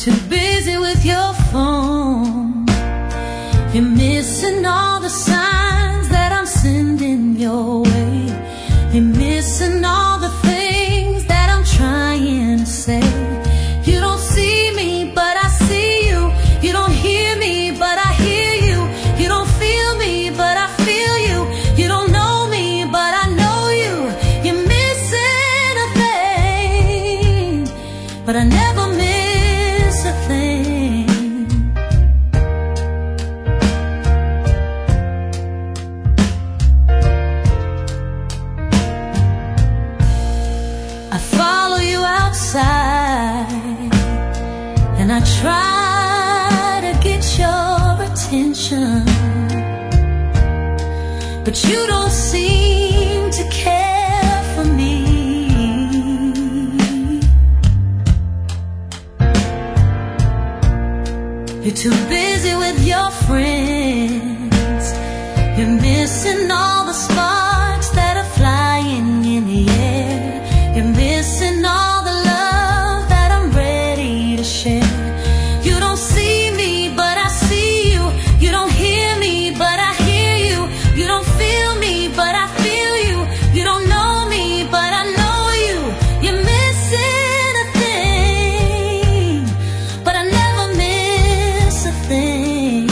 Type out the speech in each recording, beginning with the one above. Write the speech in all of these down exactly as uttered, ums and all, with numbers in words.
too busy with your phone. You're missing all the signs that I'm sending your way. You're missing all the things that I'm trying to say. You don't see me, but I see you. You don't hear me, but I hear you. You don't feel me, but I feel you. You don't know me, but I know you. You're missing a thing, but I never miss a thing. I follow you outside, and I try to get your attention, but you don't seem to care for me. You're too busy with your friends. You're missing all the sparks that are flying in the air. You're missing all the love that I'm ready to share. You don't see me, but I see you. You don't hear me, but I hear you. You don't feel me, but I feel you. You don't know me, but I know you. You're missing a thing, but I never miss a thing.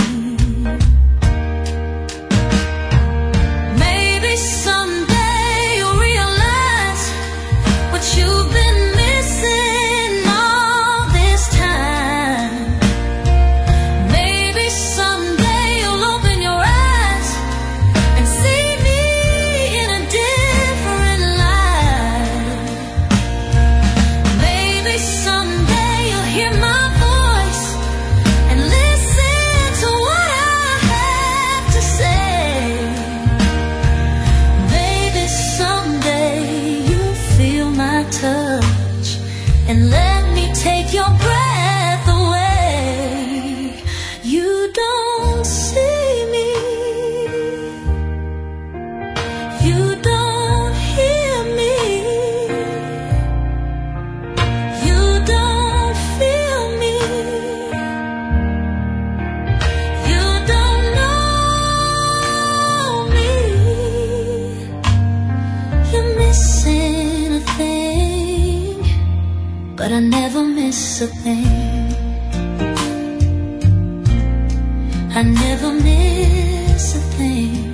Maybe someday you'll realize what you've been missing all this time. Maybe someday you'll open your eyes and see me in a different light. Maybe someday you'll hear my voice and listen to what I have to say. Maybe someday you'll feel my touch and let me take your breath away. You don't see me, you don't hear me, you don't feel me, you don't know me. You're missing a thing, but I never miss a thing. I never miss a thing.